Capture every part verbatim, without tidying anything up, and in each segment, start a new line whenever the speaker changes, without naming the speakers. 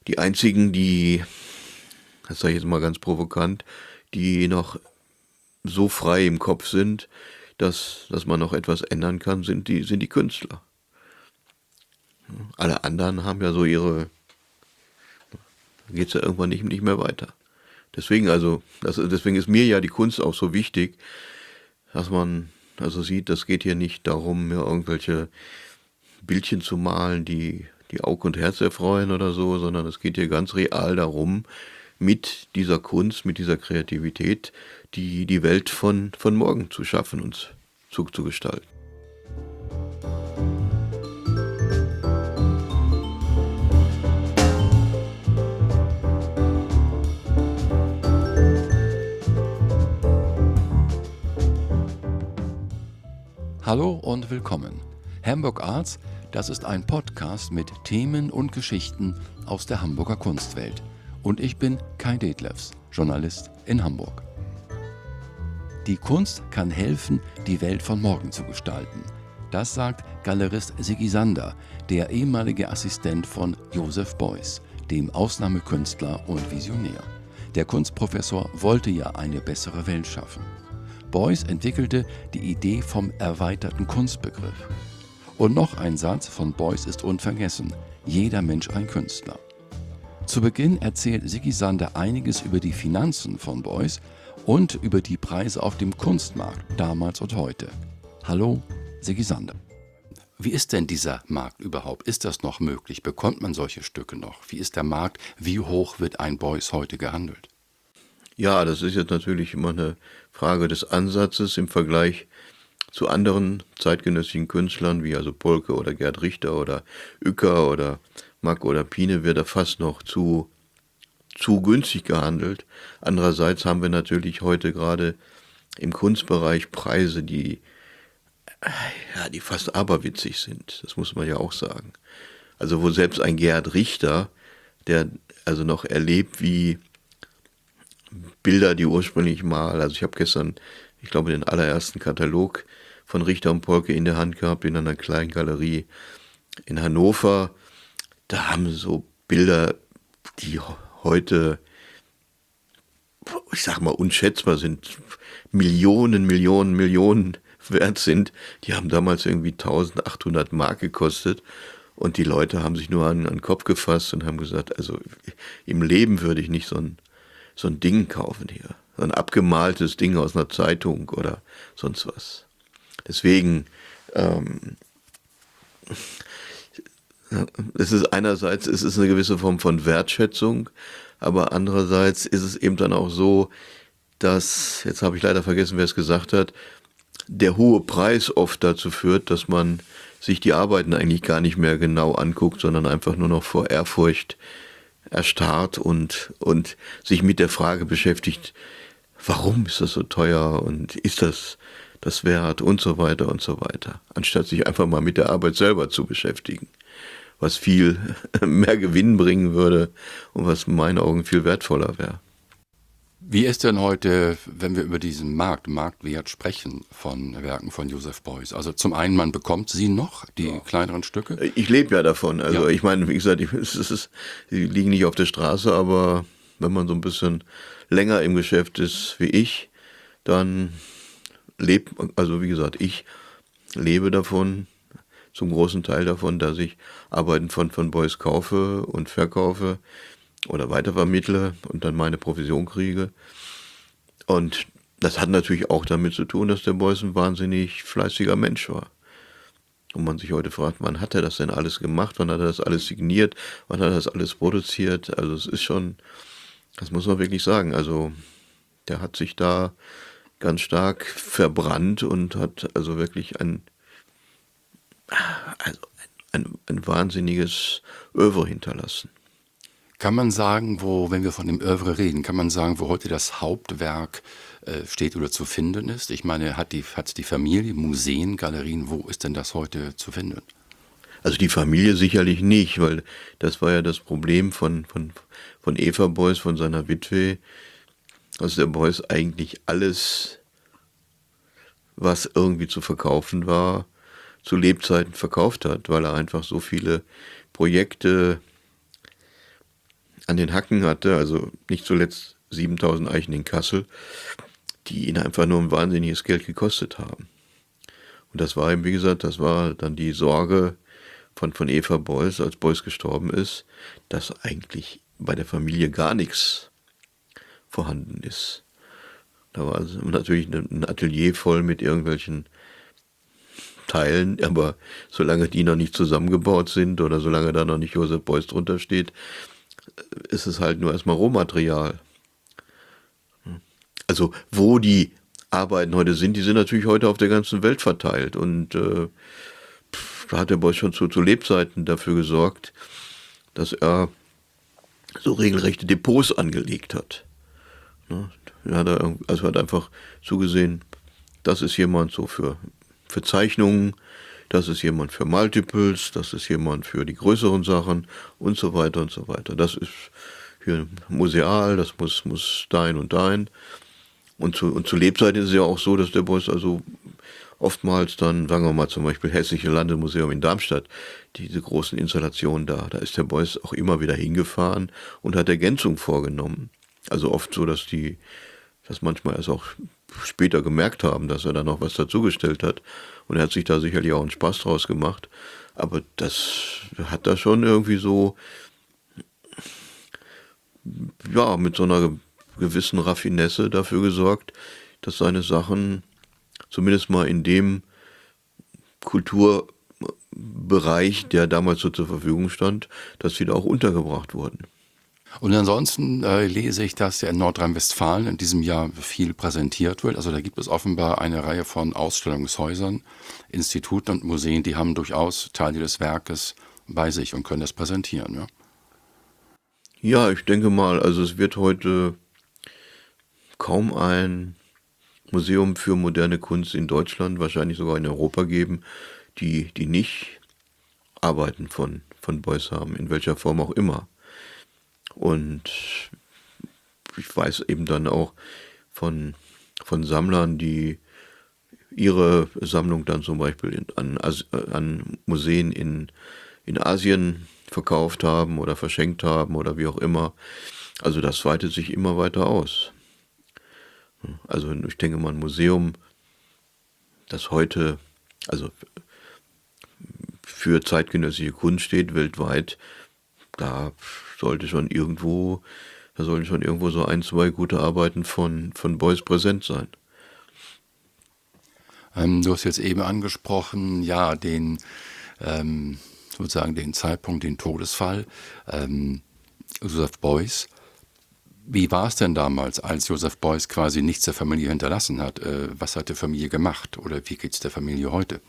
die einzigen, die, das sage ich jetzt mal ganz provokant, die noch so frei im Kopf sind, dass, dass man noch etwas ändern kann, sind die, sind die Künstler. Alle anderen haben ja so ihre, da geht es ja irgendwann nicht, nicht mehr weiter. Deswegen also, das, deswegen ist mir ja die Kunst auch so wichtig, dass man also sieht, das geht hier nicht darum, mir irgendwelche Bildchen zu malen, die, die Aug und Herz erfreuen oder so, sondern es geht hier ganz real darum, mit dieser Kunst, mit dieser Kreativität, die, die Welt von, von morgen zu schaffen und zu, zu gestalten.
Hallo und willkommen. Hamburg Arts, das ist ein Podcast mit Themen und Geschichten aus der Hamburger Kunstwelt. Und ich bin Kai Detlefs, Journalist in Hamburg. Die Kunst kann helfen, die Welt von morgen zu gestalten. Das sagt Galerist Siggi Sander, der ehemalige Assistent von Joseph Beuys, dem Ausnahmekünstler und Visionär. Der Kunstprofessor wollte ja eine bessere Welt schaffen. Beuys entwickelte die Idee vom erweiterten Kunstbegriff. Und noch ein Satz von Beuys ist unvergessen: Jeder Mensch ein Künstler. Zu Beginn erzählt Siggi Sander einiges über die Finanzen von Beuys und über die Preise auf dem Kunstmarkt damals und heute. Hallo, Siggi Sander. Wie ist denn dieser Markt überhaupt? Ist das noch möglich? Bekommt man solche Stücke noch? Wie ist der Markt? Wie hoch wird ein Beuys heute gehandelt?
Ja, das ist jetzt natürlich immer eine Frage des Ansatzes im Vergleich zu anderen zeitgenössischen Künstlern, wie also Polke oder Gerd Richter oder Uecker oder Mack oder Pine, wird er fast noch zu, zu günstig gehandelt. Andererseits haben wir natürlich heute gerade im Kunstbereich Preise, die, ja, die fast aberwitzig sind. Das muss man ja auch sagen. Also wo selbst ein Gerd Richter, der also noch erlebt, wie Bilder, die ursprünglich mal, also ich habe gestern, ich glaube, den allerersten Katalog von Richter und Polke in der Hand gehabt, in einer kleinen Galerie in Hannover. Da haben so Bilder, die heute, ich sag mal, unschätzbar sind, Millionen, Millionen, Millionen wert sind, die haben damals irgendwie eintausendachthundert Mark gekostet. Und die Leute haben sich nur an, an den Kopf gefasst und haben gesagt, also im Leben würde ich nicht so ein so ein Ding kaufen hier. So ein abgemaltes Ding aus einer Zeitung oder sonst was. Deswegen, ähm, es ist einerseits, es ist eine gewisse Form von Wertschätzung, aber andererseits ist es eben dann auch so, dass, jetzt habe ich leider vergessen, wer es gesagt hat, der hohe Preis oft dazu führt, dass man sich die Arbeiten eigentlich gar nicht mehr genau anguckt, sondern einfach nur noch vor Ehrfurcht erstarrt und, und sich mit der Frage beschäftigt, warum ist das so teuer und ist das das wert und so weiter und so weiter, anstatt sich einfach mal mit der Arbeit selber zu beschäftigen, was viel mehr Gewinn bringen würde und was in meinen Augen viel wertvoller wäre.
Wie ist denn heute, wenn wir über diesen Markt, Marktwert sprechen von Werken von Joseph Beuys? Also zum einen, man bekommt sie noch, die ja. kleineren Stücke?
Ich lebe ja davon. Also ja. ich meine, wie gesagt, ich, es ist, die liegen nicht auf der Straße, aber wenn man so ein bisschen länger im Geschäft ist wie ich, dann lebt, also wie gesagt, ich lebe davon, zum großen Teil davon, dass ich Arbeiten von, von Beuys kaufe und verkaufe oder weitervermittle und dann meine Provision kriege. Und das hat natürlich auch damit zu tun, dass der Beuys ein wahnsinnig fleißiger Mensch war. Und man sich heute fragt, wann hat er das denn alles gemacht, wann hat er das alles signiert, wann hat er das alles produziert. Also es ist schon, das muss man wirklich sagen, also der hat sich da ganz stark verbrannt und hat also wirklich ein, also ein, ein, ein wahnsinniges Œuvre hinterlassen.
Kann man sagen, wo, wenn wir von dem Œuvre reden, kann man sagen, wo heute das Hauptwerk äh, steht oder zu finden ist? Ich meine, hat die, hat die Familie Museen, Galerien, wo ist denn das heute zu finden?
Also die Familie sicherlich nicht, weil das war ja das Problem von, von, von Eva Beuys, von seiner Witwe, dass der Beuys eigentlich alles, was irgendwie zu verkaufen war, zu Lebzeiten verkauft hat, weil er einfach so viele Projekte an den Hacken hatte, also nicht zuletzt siebentausend Eichen in Kassel, die ihn einfach nur ein wahnsinniges Geld gekostet haben. Und das war eben, wie gesagt, das war dann die Sorge von, von Eva Beuys, als Beuys gestorben ist, dass eigentlich bei der Familie gar nichts vorhanden ist. Da war also natürlich ein Atelier voll mit irgendwelchen Teilen, aber solange die noch nicht zusammengebaut sind oder solange da noch nicht Joseph Beuys drunter steht, ist es halt nur erstmal Rohmaterial. Also wo die Arbeiten heute sind, die sind natürlich heute auf der ganzen Welt verteilt. Und äh, da hat der Beuys schon zu, zu Lebzeiten dafür gesorgt, dass er so regelrechte Depots angelegt hat. Ne? Er hat er, also hat einfach zugesehen, das ist jemand so für, für Zeichnungen, das ist jemand für Multiples, das ist jemand für die größeren Sachen und so weiter und so weiter. Das ist hier museal, das muss, muss dahin und dahin. Und zu, und zu Lebzeiten ist es ja auch so, dass der Beuys also oftmals dann, sagen wir mal zum Beispiel Hessische Landesmuseum in Darmstadt, diese großen Installationen da, da ist der Beuys auch immer wieder hingefahren und hat Ergänzungen vorgenommen. Also oft so, dass die, dass manchmal erst auch später gemerkt haben, dass er da noch was dazugestellt hat. Und er hat sich da sicherlich auch einen Spaß draus gemacht. Aber das hat da schon irgendwie so, ja, mit so einer gewissen Raffinesse dafür gesorgt, dass seine Sachen zumindest mal in dem Kulturbereich, der damals so zur Verfügung stand, dass sie da auch untergebracht wurden.
Und ansonsten äh, lese ich, dass ja in Nordrhein-Westfalen in diesem Jahr viel präsentiert wird. Also da gibt es offenbar eine Reihe von Ausstellungshäusern, Instituten und Museen, die haben durchaus Teile des Werkes bei sich und können das präsentieren. Ja,
ja, ich denke mal, also es wird heute kaum ein Museum für moderne Kunst in Deutschland, wahrscheinlich sogar in Europa geben, die, die nicht Arbeiten von, von Beuys haben, in welcher Form auch immer. Und ich weiß eben dann auch von, von Sammlern, die ihre Sammlung dann zum Beispiel in, an, an Museen in, in Asien verkauft haben oder verschenkt haben oder wie auch immer. Also das weitet sich immer weiter aus. Also ich denke mal, ein Museum, das heute also für zeitgenössische Kunst steht, weltweit, da sollte schon irgendwo, da sollten schon irgendwo so ein, zwei gute Arbeiten von, von Beuys präsent sein.
ähm, du hast jetzt eben angesprochen, ja, den ähm, sozusagen den Zeitpunkt, den Todesfall ähm, Joseph Beuys. Wie war es denn damals, als Joseph Beuys quasi nichts der Familie hinterlassen hat? Äh, was hat die Familie gemacht oder wie geht es der Familie heute?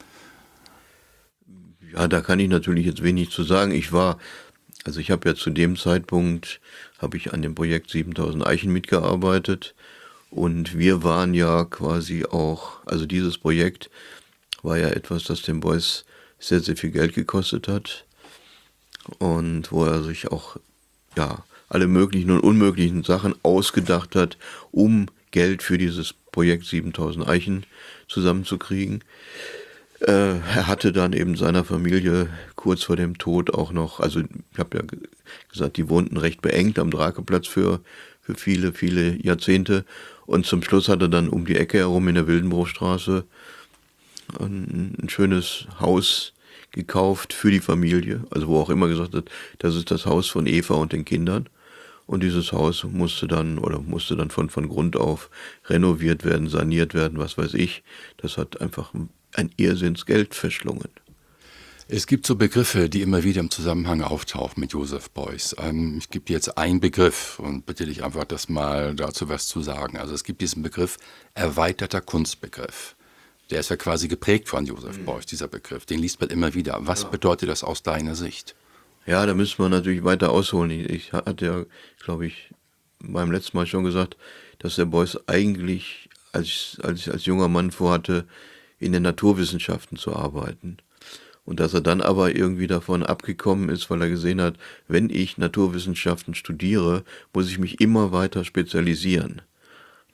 Ja, da kann ich natürlich jetzt wenig zu sagen. Ich war, also ich habe ja zu dem Zeitpunkt, habe ich an dem Projekt siebentausend Eichen mitgearbeitet und wir waren ja quasi auch, also dieses Projekt war ja etwas, das dem Beuys sehr, sehr viel Geld gekostet hat und wo er sich auch, ja, alle möglichen und unmöglichen Sachen ausgedacht hat, um Geld für dieses Projekt siebentausend Eichen zusammenzukriegen. Äh, er hatte dann eben seiner Familie kurz vor dem Tod auch noch, also ich habe ja gesagt, die wohnten recht beengt am Drakeplatz für, für viele, viele Jahrzehnte und zum Schluss hat er dann um die Ecke herum in der Wildenbruchstraße ein, ein schönes Haus gekauft für die Familie, also wo auch immer gesagt hat, das ist das Haus von Eva und den Kindern. Und dieses Haus musste dann oder musste dann von, von Grund auf renoviert werden, saniert werden, was weiß ich. Das hat einfach ein Irrsinnsgeld verschlungen.
Es gibt so Begriffe, die immer wieder im Zusammenhang auftauchen mit Joseph Beuys. Ähm, ich gebe dir jetzt einen Begriff und bitte dich einfach, das mal dazu was zu sagen. Also es gibt diesen Begriff erweiterter Kunstbegriff. Der ist ja quasi geprägt von Joseph Beuys, dieser Begriff. Den liest man immer wieder. Was ja. bedeutet das aus deiner Sicht?
Ja, da müssen wir natürlich weiter ausholen. Ich hatte ja, glaube ich, beim letzten Mal schon gesagt, dass der Beuys eigentlich als, als, als junger Mann vorhatte, in den Naturwissenschaften zu arbeiten. Und dass er dann aber irgendwie davon abgekommen ist, weil er gesehen hat, wenn ich Naturwissenschaften studiere, muss ich mich immer weiter spezialisieren.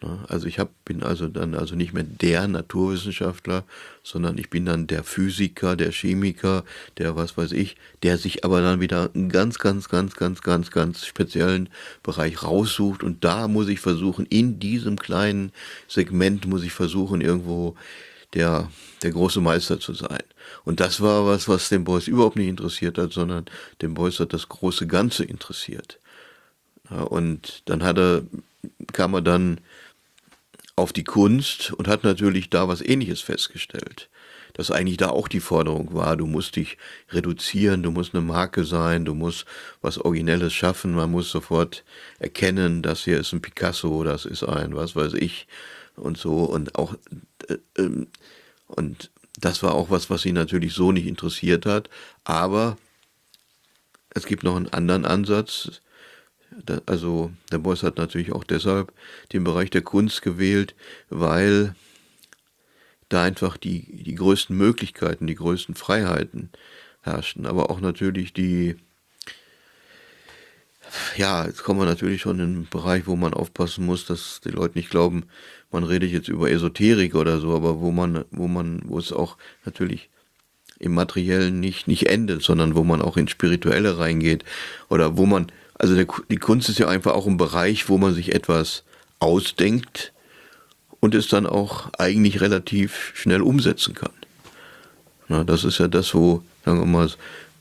Also ich hab, bin also dann also nicht mehr der Naturwissenschaftler, sondern ich bin dann der Physiker, der Chemiker, der was weiß ich, der sich aber dann wieder einen ganz, ganz, ganz, ganz, ganz, ganz speziellen Bereich raussucht und da muss ich versuchen, in diesem kleinen Segment muss ich versuchen, irgendwo der, der große Meister zu sein. Und das war was, was den Beuys überhaupt nicht interessiert hat, sondern den Beuys hat das große Ganze interessiert. Ja, und dann hat er, kam er dann auf die Kunst und hat natürlich da was Ähnliches festgestellt. Dass eigentlich da auch die Forderung war, du musst dich reduzieren, du musst eine Marke sein, du musst was Originelles schaffen, man muss sofort erkennen, das hier ist ein Picasso, das ist ein, was weiß ich, und so. Und auch, äh, ähm, und das war auch was, was ihn natürlich so nicht interessiert hat. Aber es gibt noch einen anderen Ansatz. Da, also der Beuys hat natürlich auch deshalb den Bereich der Kunst gewählt, weil da einfach die, die größten Möglichkeiten, die größten Freiheiten herrschten. Aber auch natürlich die, ja, jetzt kommen wir natürlich schon in einen Bereich, wo man aufpassen muss, dass die Leute nicht glauben, man redet jetzt über Esoterik oder so, aber wo man, wo man, wo es auch natürlich im Materiellen nicht, nicht endet, sondern wo man auch ins Spirituelle reingeht oder wo man, also der, die Kunst ist ja einfach auch ein Bereich, wo man sich etwas ausdenkt und es dann auch eigentlich relativ schnell umsetzen kann. Na, das ist ja das, wo, sagen wir mal,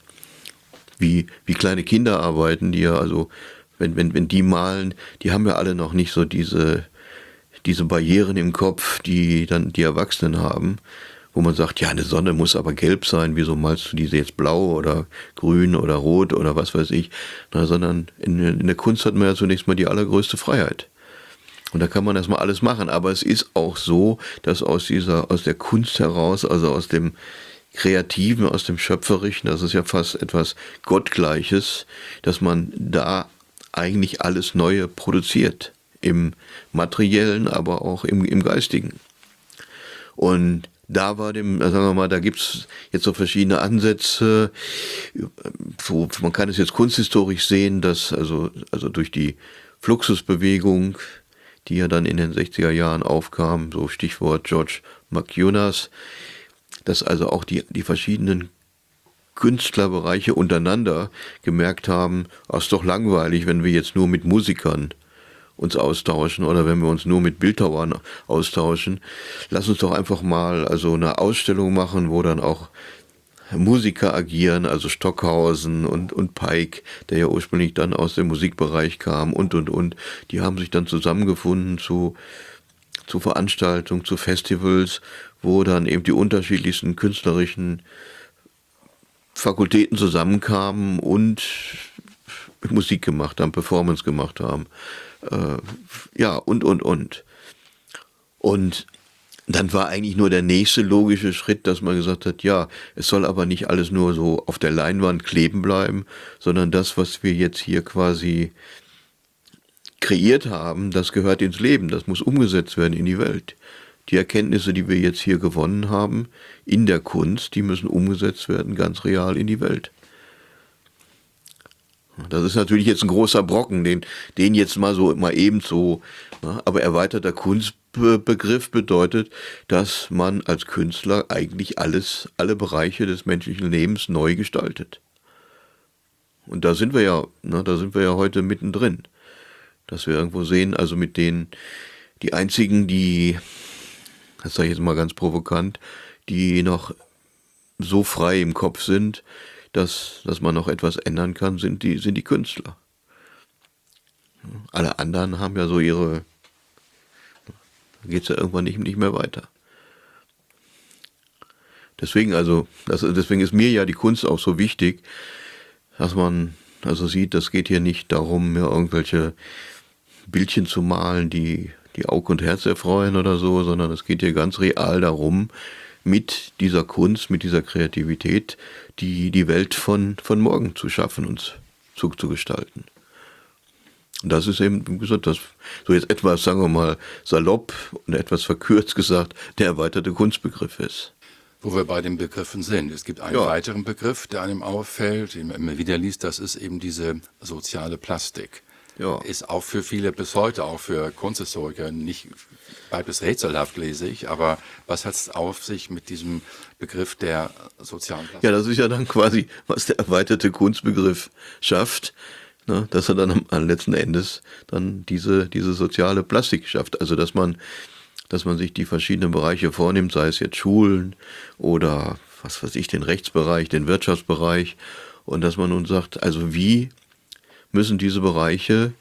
wie, wie kleine Kinder arbeiten, die ja, also, wenn, wenn, wenn die malen, die haben ja alle noch nicht so diese, diese Barrieren im Kopf, die dann die Erwachsenen haben, wo man sagt, ja, eine Sonne muss aber gelb sein, wieso malst du diese jetzt blau oder grün oder rot oder was weiß ich, na, sondern in, in der Kunst hat man ja zunächst mal die allergrößte Freiheit. Und da kann man erstmal alles machen, aber es ist auch so, dass aus dieser, aus der Kunst heraus, also aus dem Kreativen, aus dem Schöpferischen, das ist ja fast etwas Gottgleiches, dass man da eigentlich alles Neue produziert, im Materiellen, aber auch im, im Geistigen. Und da war dem, sagen wir mal, da gibt's jetzt so verschiedene Ansätze, so, man kann es jetzt kunsthistorisch sehen, dass also, also durch die Fluxusbewegung, die ja dann in den sechziger Jahren aufkam, so Stichwort George McJonas, dass also auch die, die verschiedenen Künstlerbereiche untereinander gemerkt haben, ach, ist doch langweilig, wenn wir jetzt nur mit Musikern uns austauschen oder wenn wir uns nur mit Bildhauern austauschen. Lass uns doch einfach mal also eine Ausstellung machen, wo dann auch Musiker agieren, also Stockhausen und, und Pike, der ja ursprünglich dann aus dem Musikbereich kam und, und, und. Die haben sich dann zusammengefunden zu, zu Veranstaltungen, zu Festivals, wo dann eben die unterschiedlichsten künstlerischen Fakultäten zusammenkamen und Musik gemacht haben, Performance gemacht haben. Äh, ja, und, und, und. Und dann war eigentlich nur der nächste logische Schritt, dass man gesagt hat, ja, es soll aber nicht alles nur so auf der Leinwand kleben bleiben, sondern das, was wir jetzt hier quasi kreiert haben, das gehört ins Leben, das muss umgesetzt werden in die Welt. Die Erkenntnisse, die wir jetzt hier gewonnen haben in der Kunst, die müssen umgesetzt werden, ganz real in die Welt. Das ist natürlich jetzt ein großer Brocken, den, den jetzt mal so, mal eben so, aber erweiterter Kunstbegriff bedeutet, dass man als Künstler eigentlich alles, alle Bereiche des menschlichen Lebens neu gestaltet. Und da sind wir ja, ne, da sind wir ja heute mittendrin. Dass wir irgendwo sehen, also mit denen, die einzigen, die, das sage ich jetzt mal ganz provokant, die noch so frei im Kopf sind, dass, dass man noch etwas ändern kann, sind die, sind die Künstler. Alle anderen haben ja so ihre, da geht es ja irgendwann nicht, nicht mehr weiter. Deswegen also, das, deswegen ist mir ja die Kunst auch so wichtig, dass man also sieht, das geht hier nicht darum, mir irgendwelche Bildchen zu malen, die, die Auge und Herz erfreuen oder so, sondern es geht hier ganz real darum, mit dieser Kunst, mit dieser Kreativität, die, die Welt von, von morgen zu schaffen und zu, zu gestalten. Und das ist eben, wie gesagt, das, so jetzt etwas, sagen wir mal, salopp und etwas verkürzt gesagt, der erweiterte Kunstbegriff ist.
Wo wir bei den Begriffen sind. Es gibt einen ja. weiteren Begriff, der einem auffällt, den man immer wieder liest, das ist eben diese soziale Plastik.
Ja.
ist auch für viele bis heute, auch für Kunsthistoriker, nicht, bleibt es rätselhaft, lese ich, aber was hat es auf sich mit diesem Begriff der sozialen Plastik?
Ja, das ist ja dann quasi, was der erweiterte Kunstbegriff schafft, ne, dass er dann am, am letzten Endes dann diese, diese soziale Plastik schafft. Also dass man, dass man sich die verschiedenen Bereiche vornimmt, sei es jetzt Schulen oder was weiß ich, den Rechtsbereich, den Wirtschaftsbereich, und dass man nun sagt, also wie müssen diese Bereiche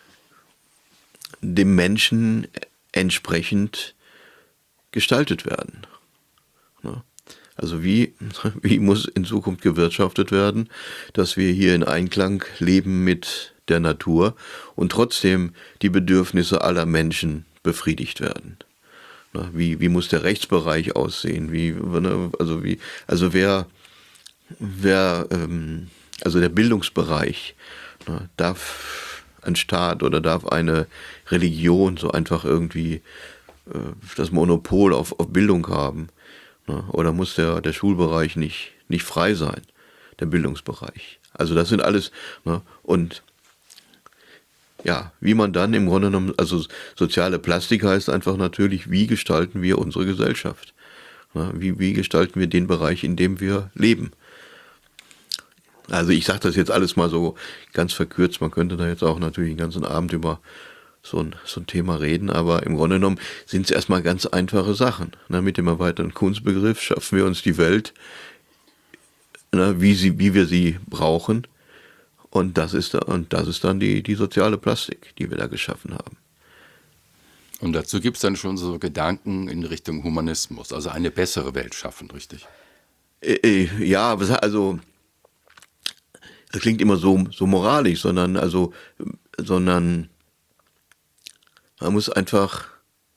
dem Menschen entsprechend gestaltet werden. Also wie, wie muss in Zukunft gewirtschaftet werden, dass wir hier in Einklang leben mit der Natur und trotzdem die Bedürfnisse aller Menschen befriedigt werden. Wie, wie muss der Rechtsbereich aussehen? Wie, also wie, also wer, wer, also der Bildungsbereich, darf ein Staat oder darf eine Religion so einfach irgendwie äh, das Monopol auf, auf Bildung haben? Ne? Oder muss der, der Schulbereich nicht, nicht frei sein, der Bildungsbereich? Also das sind alles, ne? Und ja, wie man dann im Grunde genommen, also soziale Plastik heißt einfach natürlich, wie gestalten wir unsere Gesellschaft? Ne? Wie, wie gestalten wir den Bereich, in dem wir leben? Also ich sage das jetzt alles mal so ganz verkürzt, man könnte da jetzt auch natürlich den ganzen Abend über so ein, so ein Thema reden, aber im Grunde genommen sind es erstmal ganz einfache Sachen. Na, mit dem erweiterten Kunstbegriff schaffen wir uns die Welt, na, wie, sie, wie wir sie brauchen, und das ist, da, und das ist dann die, die soziale Plastik, die wir da geschaffen haben.
Und dazu gibt es dann schon so Gedanken in Richtung Humanismus, also eine bessere Welt schaffen, richtig?
Äh, ja, also das klingt immer so, so moralisch, sondern also, sondern man muss einfach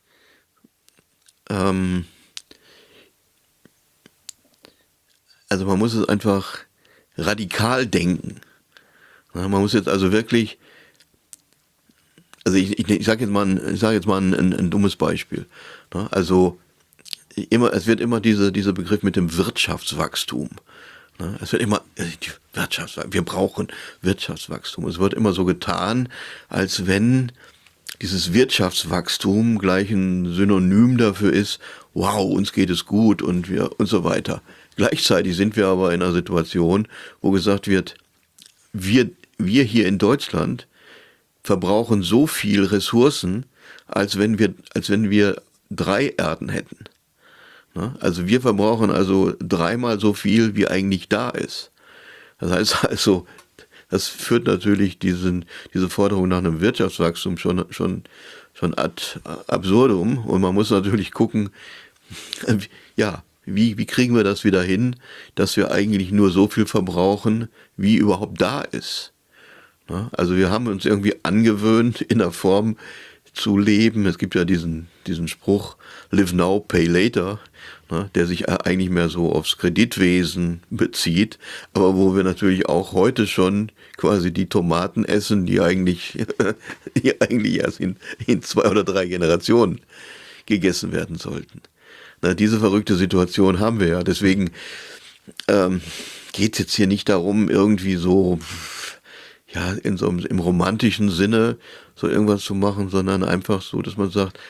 ähm, also man muss es einfach radikal denken. Ja, man muss jetzt also wirklich, also ich, ich, ich sage jetzt mal, ein, ich sage jetzt mal ein, ein, ein dummes Beispiel. Ja, also immer, es wird immer diese, dieser Begriff mit dem Wirtschaftswachstum. Es wird immer, die Wirtschaftswachstum, wir brauchen Wirtschaftswachstum. Es wird immer so getan, als wenn dieses Wirtschaftswachstum gleich ein Synonym dafür ist, wow, uns geht es gut und wir und so weiter. Gleichzeitig sind wir aber in einer Situation, wo gesagt wird, wir, wir hier in Deutschland verbrauchen so viel Ressourcen, als wenn wir, als wenn wir drei Erden hätten. Also wir verbrauchen also dreimal so viel, wie eigentlich da ist. Das heißt also, das führt natürlich diesen, diese Forderung nach einem Wirtschaftswachstum schon, schon, schon ad absurdum. Und man muss natürlich gucken, ja, wie, wie kriegen wir das wieder hin, dass wir eigentlich nur so viel verbrauchen, wie überhaupt da ist. Also wir haben uns irgendwie angewöhnt, in der Form zu leben. Es gibt ja diesen, diesen Spruch, live now, pay later, ne, der sich eigentlich mehr so aufs Kreditwesen bezieht, aber wo wir natürlich auch heute schon quasi die Tomaten essen, die eigentlich, die eigentlich erst in, in zwei oder drei Generationen gegessen werden sollten. Na, diese verrückte Situation haben wir ja. Deswegen ähm, geht es jetzt hier nicht darum, irgendwie so, ja, in so einem, im romantischen Sinne so irgendwas zu machen, sondern einfach so, dass man sagt,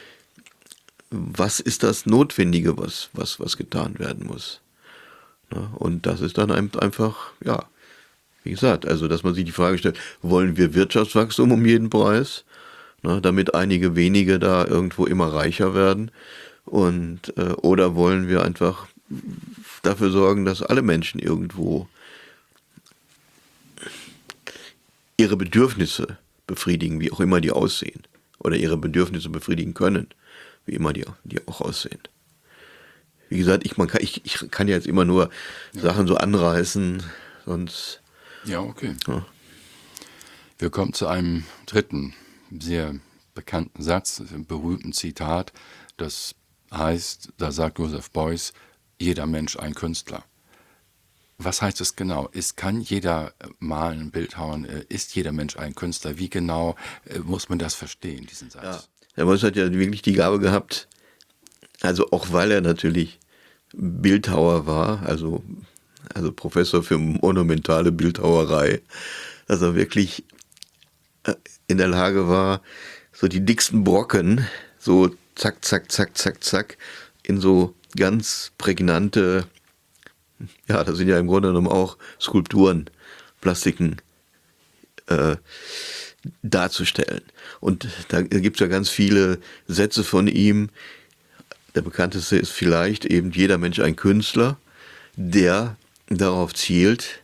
was ist das Notwendige, was, was, was getan werden muss? Ja, und das ist dann einfach, ja, wie gesagt, also, dass man sich die Frage stellt, wollen wir Wirtschaftswachstum um jeden Preis, na, damit einige wenige da irgendwo immer reicher werden? Und, äh, oder wollen wir einfach dafür sorgen, dass alle Menschen irgendwo ihre Bedürfnisse befriedigen, wie auch immer die aussehen, oder ihre Bedürfnisse befriedigen können, wie immer die, die auch aussehen. Wie gesagt, ich, man kann, ich, ich kann ja jetzt immer nur ja. Sachen so anreißen, sonst...
Ja, okay.
Ja.
Wir kommen zu einem dritten, sehr bekannten Satz, einem berühmten Zitat, das heißt, da sagt Joseph Beuys, jeder Mensch ein Künstler. Was heißt es genau? Ist, kann jeder malen, bildhauern? Ist jeder Mensch ein Künstler? Wie genau äh, muss man das verstehen, diesen Satz?
Ja. Der Beuys hat ja wirklich die Gabe gehabt, also auch weil er natürlich Bildhauer war, also, also Professor für monumentale Bildhauerei, dass er wirklich in der Lage war, so die dicksten Brocken, so zack, zack, zack, zack, zack, in so ganz prägnante, ja, das sind ja im Grunde genommen auch Skulpturen, Plastiken, äh, darzustellen. Und da gibt es ja ganz viele Sätze von ihm. Der bekannteste ist vielleicht eben jeder Mensch ein Künstler, der darauf zielt,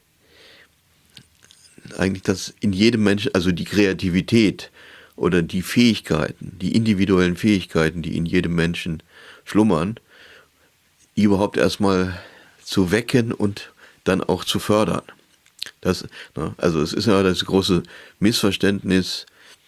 eigentlich, dass in jedem Menschen, also die Kreativität oder die Fähigkeiten, die individuellen Fähigkeiten, die in jedem Menschen schlummern, die überhaupt erstmal zu wecken und dann auch zu fördern. Das, ne, also es ist ja das große Missverständnis,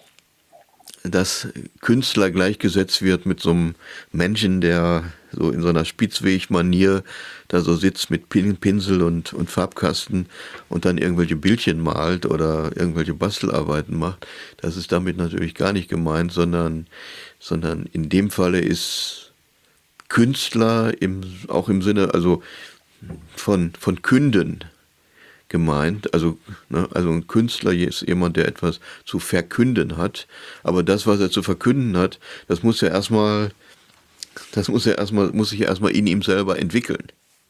dass Künstler gleichgesetzt wird mit so einem Menschen, der so in so einer Spitzweg-Manier da so sitzt mit Pinsel und, und Farbkasten und dann irgendwelche Bildchen malt oder irgendwelche Bastelarbeiten macht. Das ist damit natürlich gar nicht gemeint, sondern, sondern in dem Falle ist Künstler im, auch im Sinne also von, von Künden gemeint, also, ne, also ein Künstler ist jemand, der etwas zu verkünden hat, aber das, was er zu verkünden hat, das muss ja erstmal, das muss ja erstmal, muss sich ja erstmal in ihm selber entwickeln.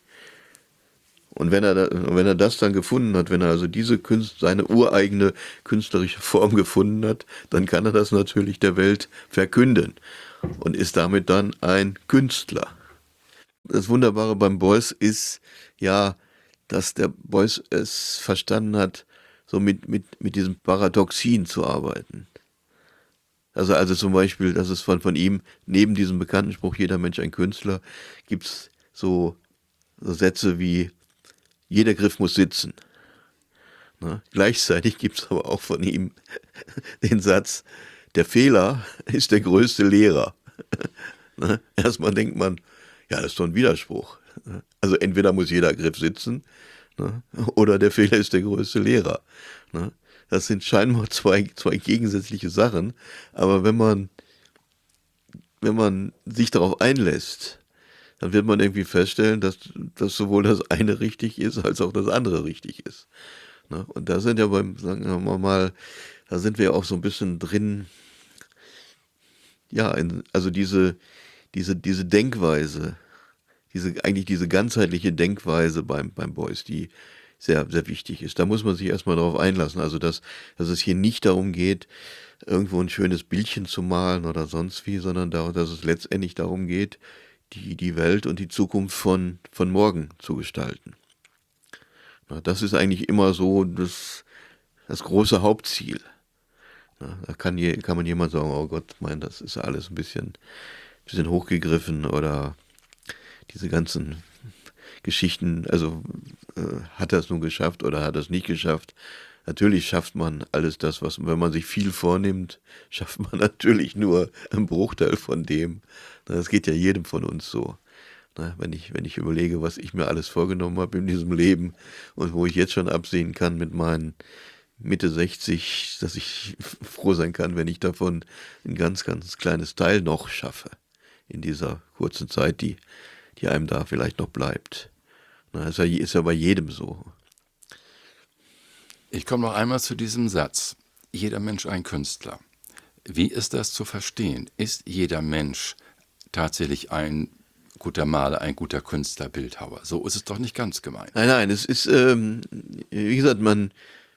Und wenn er, da, wenn er das dann gefunden hat, wenn er also diese Künst, seine ureigene künstlerische Form gefunden hat, dann kann er das natürlich der Welt verkünden und ist damit dann ein Künstler. Das Wunderbare beim Beuys ist, ja, dass der Beuys es verstanden hat, so mit, mit, mit diesem Paradoxien zu arbeiten. Also, also zum Beispiel, das ist von, von ihm, neben diesem bekannten Spruch, jeder Mensch ein Künstler, gibt es so, so Sätze wie, jeder Griff muss sitzen. Ne? Gleichzeitig gibt es aber auch von ihm den Satz, der Fehler ist der größte Lehrer. Ne? Erstmal denkt man, ja, das ist doch ein Widerspruch. Also entweder muss jeder Griff sitzen, ne, oder der Fehler ist der größte Lehrer. Ne. Das sind scheinbar zwei, zwei gegensätzliche Sachen, aber wenn man, wenn man sich darauf einlässt, dann wird man irgendwie feststellen, dass, dass sowohl das eine richtig ist, als auch das andere richtig ist. Ne. Und da sind ja beim, sagen wir mal, da sind wir auch so ein bisschen drin, ja, in, also diese, diese, diese Denkweise, diese, eigentlich diese ganzheitliche Denkweise beim, beim Beuys, die sehr, sehr wichtig ist. Da muss man sich erstmal darauf einlassen. Also, dass, dass es hier nicht darum geht, irgendwo ein schönes Bildchen zu malen oder sonst wie, sondern darum, dass es letztendlich darum geht, die, die Welt und die Zukunft von, von morgen zu gestalten. Na, das ist eigentlich immer so das, das große Hauptziel. Na, da kann, je, kann man jemand sagen, oh Gott, mein, das ist alles ein bisschen, bisschen hochgegriffen oder diese ganzen Geschichten, also äh, hat er es nun geschafft oder hat er es nicht geschafft? Natürlich schafft man alles das, was, wenn man sich viel vornimmt, schafft man natürlich nur einen Bruchteil von dem. Das geht ja jedem von uns so. Wenn ich, wenn ich überlege, was ich mir alles vorgenommen habe in diesem Leben und wo ich jetzt schon absehen kann mit meinen Mitte sechzig, dass ich froh sein kann, wenn ich davon ein ganz, ganz kleines Teil noch schaffe in dieser kurzen Zeit, die die einem da vielleicht noch bleibt. Na, ist ja, ist ja bei jedem so.
Ich komme noch einmal zu diesem Satz. Jeder Mensch ein Künstler. Wie ist das zu verstehen? Ist jeder Mensch tatsächlich ein guter Maler, ein guter Künstler, Bildhauer? So ist es doch nicht ganz gemeint.
Nein, nein, es ist, ähm, wie gesagt, man,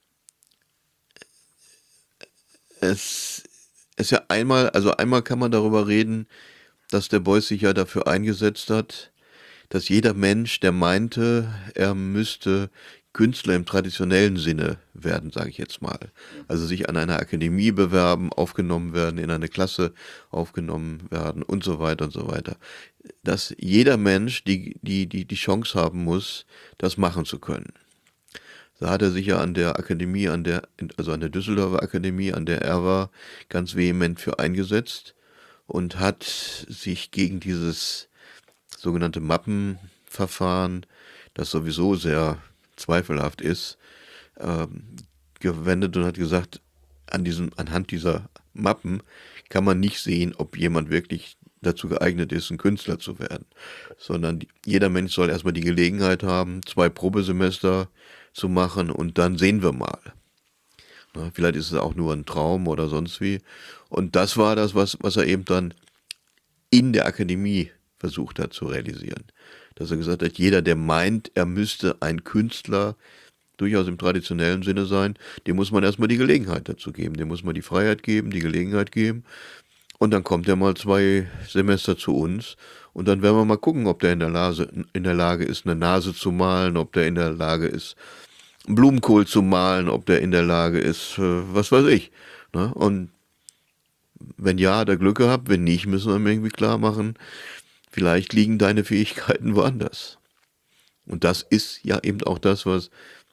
es ist ja einmal, also einmal kann man darüber reden, dass der Beuys sich ja dafür eingesetzt hat, dass jeder Mensch, der meinte, er müsste Künstler im traditionellen Sinne werden, sage ich jetzt mal. Also sich an einer Akademie bewerben, aufgenommen werden, in eine Klasse aufgenommen werden und so weiter und so weiter. Dass jeder Mensch die, die, die, die Chance haben muss, das machen zu können. Da hat er sich ja an der Akademie, an der, also an der Düsseldorfer Akademie, an der er war, ganz vehement für eingesetzt und hat sich gegen dieses sogenannte Mappenverfahren, das sowieso sehr zweifelhaft ist, ähm, gewendet und hat gesagt, an diesem, anhand dieser Mappen kann man nicht sehen, ob jemand wirklich dazu geeignet ist, ein Künstler zu werden, sondern die, jeder Mensch soll erstmal die Gelegenheit haben, zwei Probesemester zu machen und dann sehen wir mal. Ja, vielleicht ist es auch nur ein Traum oder sonst wie. Und das war das, was, was er eben dann in der Akademie versucht hat zu realisieren. Dass er gesagt hat, jeder, der meint, er müsste ein Künstler durchaus im traditionellen Sinne sein, dem muss man erstmal die Gelegenheit dazu geben, dem muss man die Freiheit geben, die Gelegenheit geben. Und dann kommt er mal zwei Semester zu uns und dann werden wir mal gucken, ob der in der, Lase, in der Lage ist, eine Nase zu malen, ob der in der Lage ist, einen Blumenkohl zu malen, ob der in der Lage ist, äh, was weiß ich. Ne? Und wenn ja, hat er Glück gehabt, wenn nicht, müssen wir ihm irgendwie klar machen, vielleicht liegen deine Fähigkeiten woanders. Und das ist ja eben auch das, was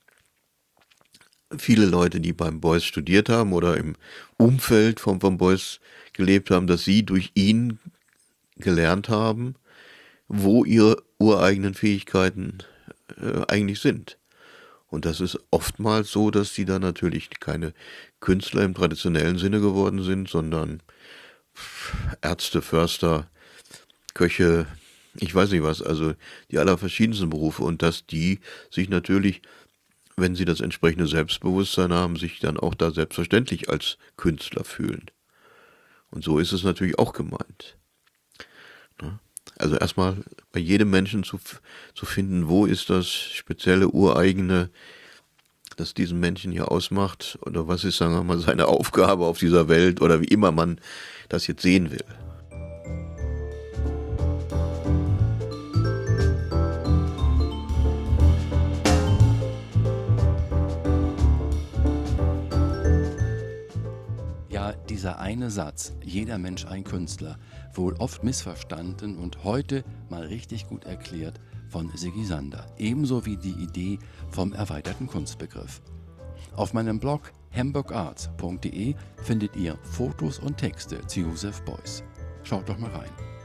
viele Leute, die beim Beuys studiert haben oder im Umfeld von, von Beuys gelebt haben, dass sie durch ihn gelernt haben, wo ihre ureigenen Fähigkeiten äh, eigentlich sind. Und das ist oftmals so, dass die dann natürlich keine Künstler im traditionellen Sinne geworden sind, sondern Ärzte, Förster, Köche, ich weiß nicht was, also die allerverschiedensten Berufe. Und dass die sich natürlich, wenn sie das entsprechende Selbstbewusstsein haben, sich dann auch da selbstverständlich als Künstler fühlen. Und so ist es natürlich auch gemeint. Also erstmal bei jedem Menschen zu, zu finden, wo ist das spezielle, ureigene, das diesen Menschen hier ausmacht, oder was ist, sagen wir mal, seine Aufgabe auf dieser Welt, oder wie immer man das jetzt sehen will.
Ja, dieser eine Satz, jeder Mensch ein Künstler, wohl oft missverstanden und heute mal richtig gut erklärt von Sigi Sander, ebenso wie die Idee vom erweiterten Kunstbegriff. Auf meinem Blog hamburg arts punkt de findet ihr Fotos und Texte zu Joseph Beuys. Schaut doch mal rein.